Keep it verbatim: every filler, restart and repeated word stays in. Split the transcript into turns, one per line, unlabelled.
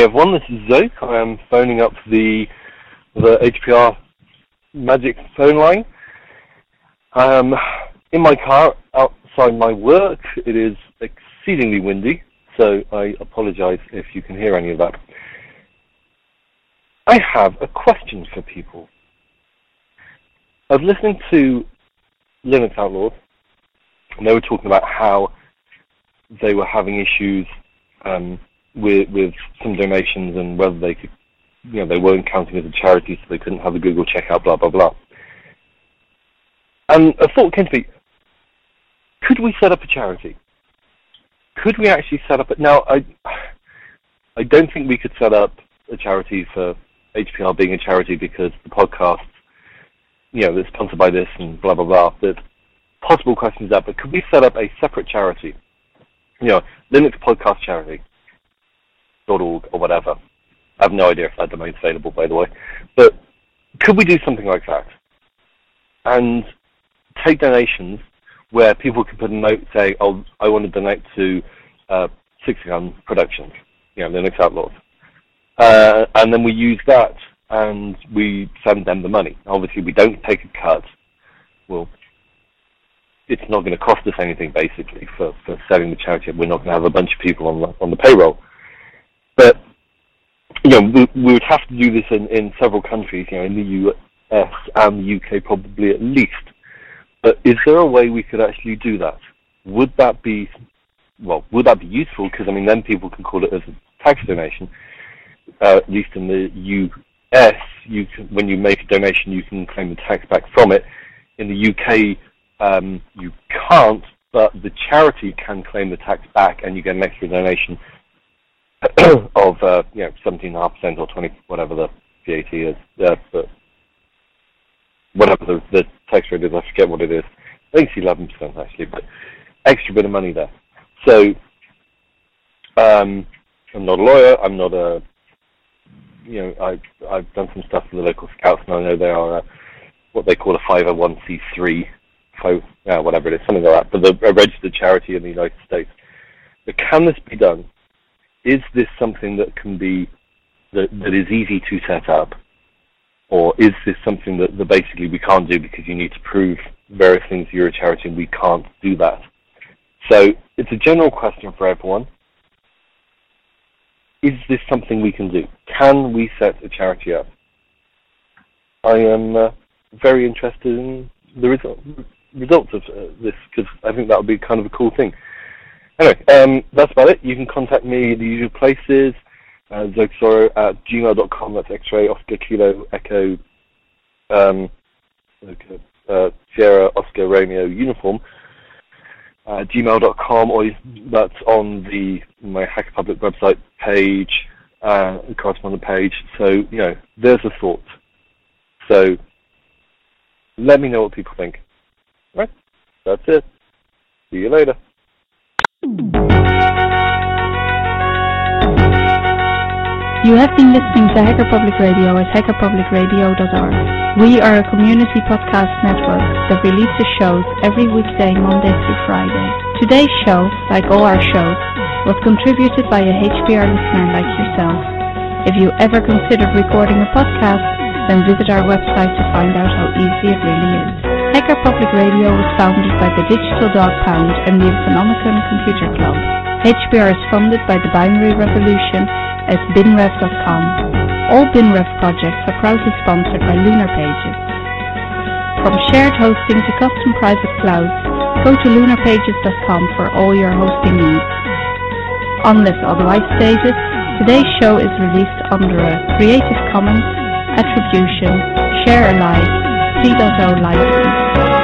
everyone, this is Zoke. I am phoning up the the H P R magic phone line. Um, in my car outside my work. It is exceedingly windy, so I apologize if you can hear any of that. I have a question for people. I was listening to Linux Outlaws, and they were talking about how they were having issues um, with, with some donations and whether they could, you know, they weren't counting as a charity, so they couldn't have the Google checkout, blah, blah, blah. And a thought came to me, could we set up a charity? Could we actually set up, a, now, I, I don't think we could set up a charity for H P R being a charity because the podcast, you know, is sponsored by this and blah, blah, blah. The possible question is that, but could we set up a separate charity? You know, Linux Podcast Charity dot org or whatever. I have no idea if that domain's available, by the way. But could we do something like that? And take donations where people can put a note saying, oh, I want to donate to uh, sixty gun Productions, you know, Linux Outlaws. Uh, and then we use that and we send them the money. Obviously, we don't take a cut. Well, it's not going to cost us anything, basically, for, for setting the charity up. We're not going to have a bunch of people on the, on the payroll. But, you know, we, we would have to do this in, in several countries, you know, in the U S and the U K probably at least. But is there a way we could actually do that? Would that be, well, would that be useful? Because, I mean, then people can call it as a tax donation. Uh, at least in the U S, you can, when you make a donation, you can claim the tax back from it. In the U K, um, you can't, but the charity can claim the tax back, and you get an extra donation of uh, you know, seventeen point five percent or twenty, whatever the V A T is. Uh, but whatever the, the tax rate is, I forget what it is. I think it's eleven percent actually, but extra bit of money there. So um, I'm not a lawyer. I'm not a You know, I, I've done some stuff for the local scouts, and I know they are uh, what they call a five oh one c three, so, yeah, whatever it is, something like that, but they're a registered charity in the United States. But can this be done? Is this something that can be, that, that is easy to set up? Or is this something that, that basically we can't do because you need to prove various things you're a charity and we can't do that? So it's a general question for everyone. Is this something we can do? Can we set a charity up? I am uh, very interested in the result, results of uh, this, because I think that would be kind of a cool thing. Anyway, um, that's about it. You can contact me the usual places, uh, zokesoro at gmail dot com. That's X-ray, Oscar, Kilo, Echo, um, uh, Sierra, Oscar, Romeo, Uniform. Uh, gmail dot com, or that's on the my Hacker Public website page, uh, the correspondent page. So, you know, there's a thought. So, let me know what people think. All right, that's it. See you later.
You have been listening to Hacker Public Radio at hacker public radio dot org. We are a community podcast network that releases shows every weekday, Monday through Friday. Today's show, like all our shows, was contributed by a H P R listener like yourself. If you ever considered recording a podcast, then visit our website to find out how easy it really is. Hacker Public Radio was founded by the Digital Dog Pound and the Economicon Computer Club. H P R is funded by the Binary Revolution at binrev dot com. All BinRev projects are proudly sponsored by Lunar Pages. From shared hosting to custom private clouds, go to lunar pages dot com for all your hosting needs. Unless otherwise stated, today's show is released under a Creative Commons Attribution Share Alike three point oh license.